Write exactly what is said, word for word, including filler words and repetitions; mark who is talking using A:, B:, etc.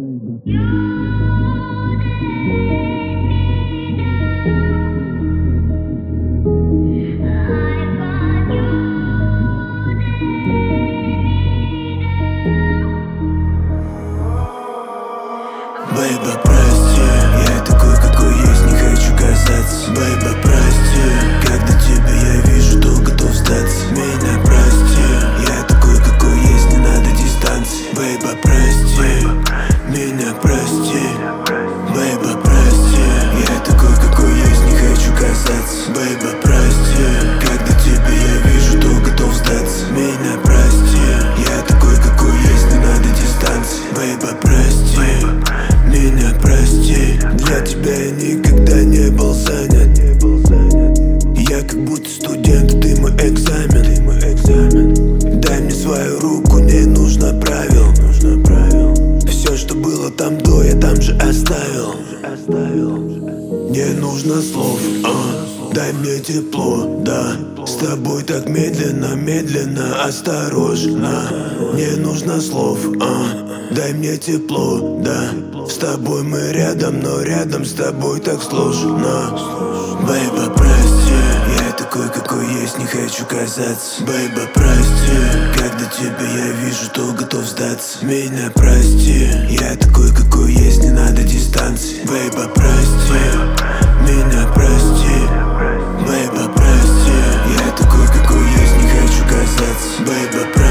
A: Бэйба, прости, я такой, какой есть, не хочу казаться. Бэйба, прости, когда тебя я вижу, то готов сдаться. Меня прости, я такой, какой есть, не надо дистанции. Бэйба, прости, меня прости. Бэйба, прости, я такой, какой есть, не хочу казаться. Бэйба, прости, когда тебя я вижу, то готов сдаться. Меня прости, я такой, какой есть, не надо дистанции. Бэйба, прости, меня прости. Для тебя я никогда не был занят. Я как будто студент, ты мой экзамен. Дай мне свою руку, не нужно правил. Все, что было там до, я там же оставил. Не нужно слов, а, дай мне тепло, да. С тобой так медленно, медленно, осторожно. Не нужно слов, а, дай мне тепло, да. С тобой мы рядом, но рядом с тобой так сложно. Бэйба, прости, я такой, какой есть, не хочу казаться. Бэйба, прости, когда тебя я вижу, то готов сдаться. Меня прости, я такой, какой есть, не надо дистанции. Бэйба, прости, меня прости. Бэйба, прости, я такой, какой есть, не хочу казаться. Бэйба, прости.